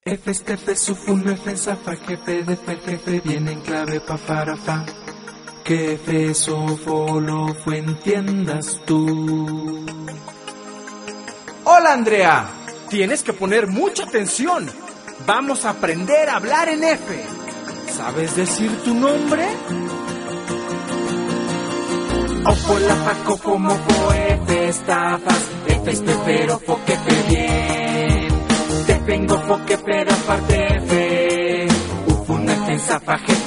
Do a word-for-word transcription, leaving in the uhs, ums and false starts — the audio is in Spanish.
F, F, sufun, F, zafa, jefe, de fe, jefe, viene en clave pa, para, fa. Que F, sofo, lo, fue, entiendas tú. Hola, Andrea. Tienes que poner mucha atención. Vamos a aprender a hablar en F. ¿Sabes decir tu nombre? Ofo, la, fa, cofo, mofo, F, estafas, F, estefero, fo, que fe, bien. Te vengo, fo, que pero aparte F. Ufuna, F, zafa, jefe,